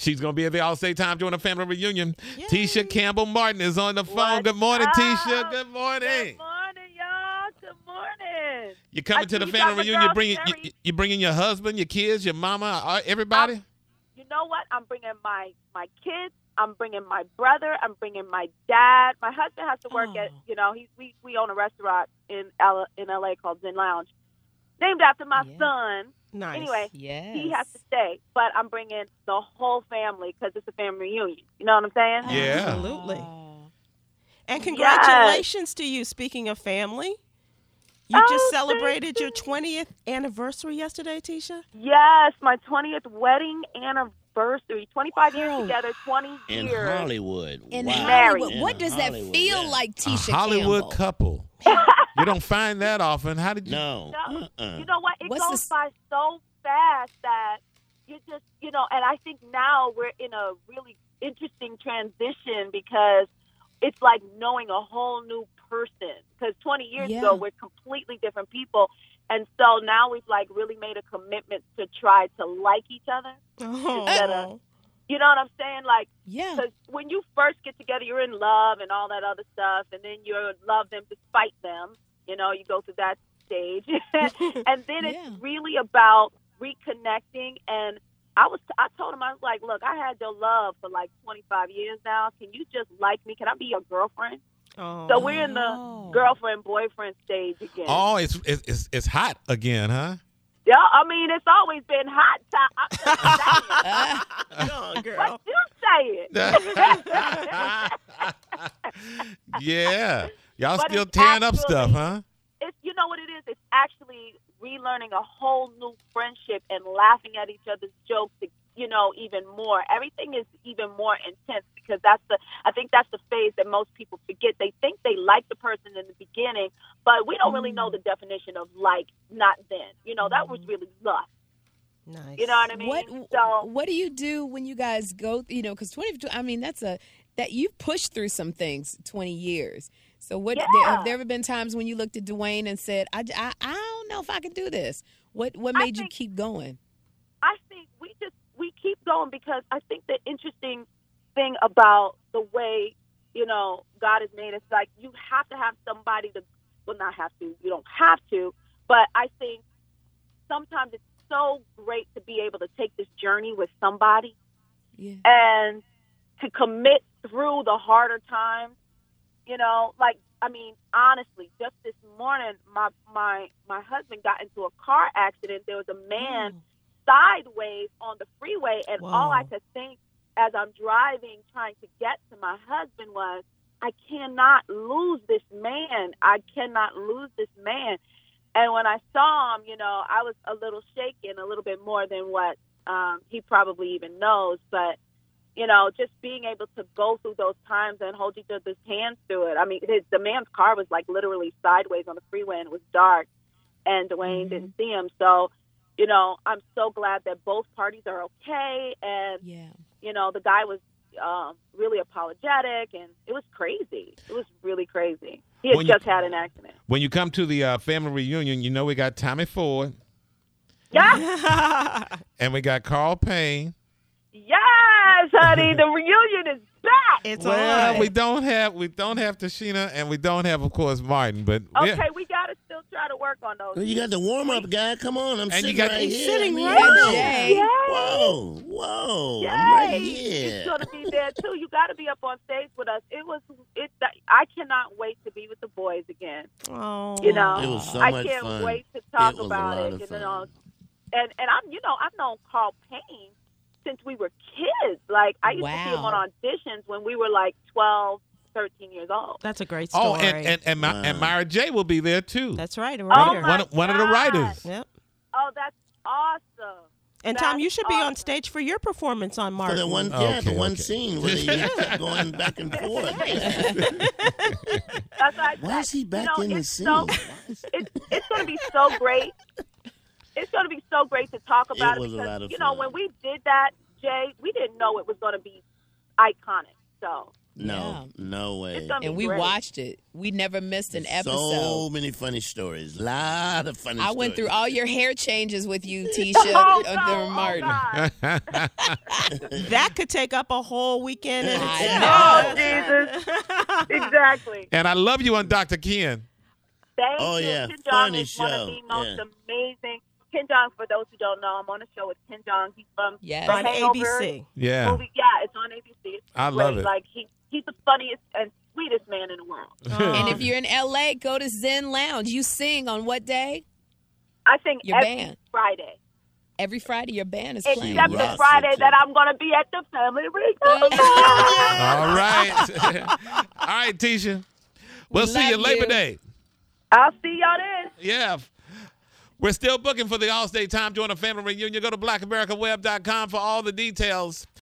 She's going to be at the Allstate Time during a family reunion. Yay. Tisha Campbell Martin is on the phone. Good morning, Tisha. Good morning. Good morning, y'all. Good morning. You coming to the family reunion? You bringing your husband, your kids, your mama, everybody? You know what? I'm bringing my kids. I'm bringing my brother. I'm bringing my dad. My husband has to work at, we own a restaurant in LA called Zen Lounge, named after my son. Nice. Anyway, Yes. he has to stay, but I'm bringing the whole family because it's a family reunion. You know what I'm saying? Yeah. Absolutely. And congratulations to you. Speaking of family, you just celebrated your 20th anniversary yesterday, Tisha? Yes, my 20th wedding anniversary. 25 years together, 20 In years. Hollywood. In Wow. Hollywood. In What does that Hollywood, feel yeah. like, A Tisha Hollywood Campbell? couple. You don't find that often. How did you? No. No. You know what? It What's goes this- by so fast that you just, and I think now we're in a really interesting transition because it's like knowing a whole new person. Because 20 years ago, we're completely different people. And so now we've like really made a commitment to try to like each other. Instead of, you know what I'm saying? Like, Yeah. because when you first get together, you're in love and all that other stuff, and then you love them despite them. You go through that stage, and then it's really about reconnecting. And I told him, I was like, look, I had your love for like 25 years now. Can you just like me? Can I be your girlfriend? Oh. So we're in the girlfriend boyfriend stage again. Oh, it's hot again, huh? Yeah, I mean it's always been hot time. I'm just saying. Come on, girl. What you saying? Yeah. Y'all But still it's tearing up actually- stuff, huh? It's you know what it is. It's actually relearning a whole new friendship and laughing at each other's jokes. Even more. Everything is even more intense because I think that's the phase that most people forget. They think they like the person in the beginning, but we don't really know the definition of like not then. That was really lust. Nice. You know what I mean? What do you do when you guys go? Because 20. I mean, that you've pushed through some things 20 years. So have there ever been times when you looked at Dwayne and said, I don't know if I can do this? What made you keep going? I think we keep going because I think the interesting thing about the way, God has made us, like you have to have somebody to, well, not have to, you don't have to, but I think sometimes it's so great to be able to take this journey with somebody and to commit through the harder times, honestly, just this morning, my husband got into a car accident. There was a man sideways on the freeway, and all I could think as I'm driving trying to get to my husband was, I cannot lose this man. I cannot lose this man. And when I saw him, I was a little shaken, a little bit more than what he probably even knows. But, just being able to go through those times and hold each other's hands through it. I mean, the man's car was like literally sideways on the freeway, and it was dark, and Dwayne didn't see him. So, I'm so glad that both parties are okay. And, the guy was really apologetic, and it was crazy. It was really crazy. He had just had an accident. When you come to the family reunion, we got Tommy Ford. Yeah. And we got Carl Payne. Yes, honey. The reunion is back. It's Well, on. we don't have Tashina, and we don't have, of course, Martin. But Okay, we got to still try to work on those. Well, you got the warm-up guy. Come on. I'm sitting right here. sitting I mean, right whoa. there. Whoa. Yay. I'm right here. He's gonna be there too. You got to be up on stage with us. I cannot wait to be with the boys again. Oh. It was so I much can't fun. wait to talk It was a about lot it. of And fun. I've known Carl Payne since we were kids. Like I used to see him on auditions when we were like 12, 13 years old. That's a great story. and Myra J will be there too. That's right. A Oh, writer. my One of the writers. Yep. Oh, that's awesome. And Tom, you That's should be on awesome. stage for your performance on For Martin. the one, Okay, the one okay. scene where he kept going back and forth. That's what I Why is he back in the it's scene? so- it's going to be so great. It's going to be so great to talk about was a because, lot of fun. when we did that, Jay, we didn't know it was going to be iconic. So No, no way. It's gonna be And we great. watched it. We never missed an episode. So many funny stories. Lot of funny stories. I went through all your hair changes with you, Tisha, Oh, during no, Martin. God. That could take up a whole weekend in I itself. Oh, Jesus. Exactly. And I love you on Dr. Ken. Thank Oh, you. yeah. Ken Jong Funny is one of show. the most Yeah. amazing. Ken Jong, for those who don't know, I'm on a show with Ken Jong. He's from Yes. The On Hangover ABC. Yeah. movie. Yeah, it's on ABC. It's I great. love it. Like he's the funniest and sweetest man in the world. And if you're in LA, go to Zen Lounge. You sing on what day? I think Your every band. Friday, Every Friday your band is playing. except the Yes, Friday it's that I'm gonna be at the family reunion. All right. All right, Tisha. We'll see you love Labor you. Day. I'll see y'all then. Yeah. We're still booking for the Allstate Time Join a Family Reunion. Go to blackamericaweb.com for all the details.